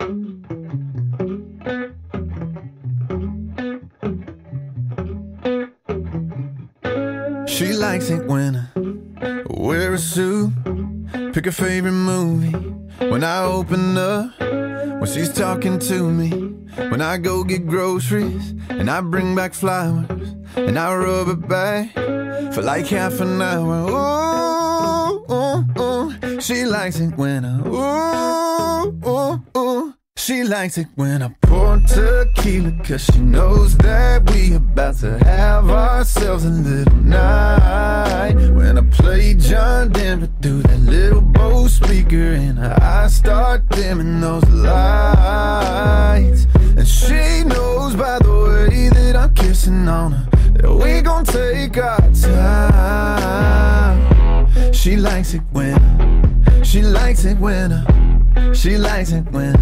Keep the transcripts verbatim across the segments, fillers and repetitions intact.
She likes it when I wear a suit, pick a favorite movie when I open up, when she's talking to me, when I go get groceries and I bring back flowers and I rub it back for like half an hour. Ooh, ooh, ooh. She likes it when I ooh, ooh, ooh. She likes it when I pour tequila, cause she knows that we about to have ourselves a little night. When I play John Denver through that little Bose speaker and her eyes start dimming those lights, and she knows by the way that I'm kissing on her that we gon' take our time. She likes it when I, she likes it when I, she likes it when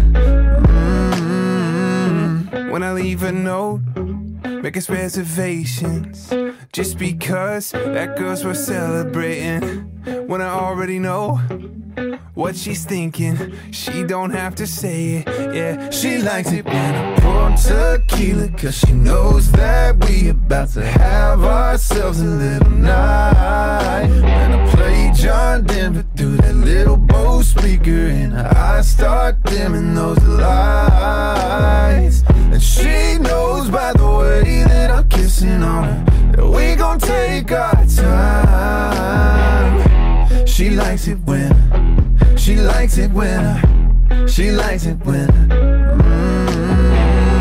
mm-hmm. When I leave a note, make us reservations, just because that girl's worth celebrating. When I already know what she's thinking, she don't have to say it, yeah. She likes it when I pour tequila, cause she knows that we about to have ourselves a little night. When I play John Denver through that little Bose speaker and her eyes start dimming those lights, and she knows by the way that I'm kissing on her that we gon' take our time. She likes it when I, she likes it when I, she likes it when I, mm-hmm.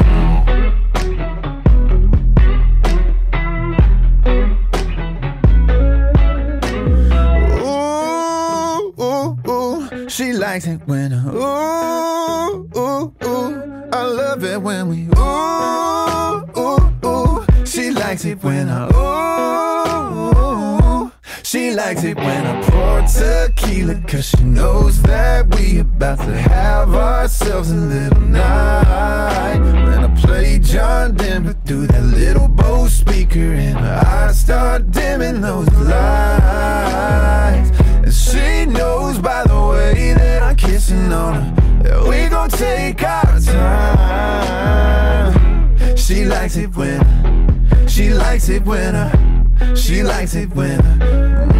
Ooh, ooh, ooh. She likes it when I, ooh, ooh, ooh. I love it when we, ooh, ooh, ooh. She likes it when I, ooh, ooh. She likes it when I pour tequila, cause she knows that we about to have ourselves a little night. When I play John Denver through that little Bose speaker and her eyes start dimming those lights, and she knows by the way that I'm kissing on her that we gon' take our time. She likes it when I, she likes it when I, she likes it when I, mm-hmm.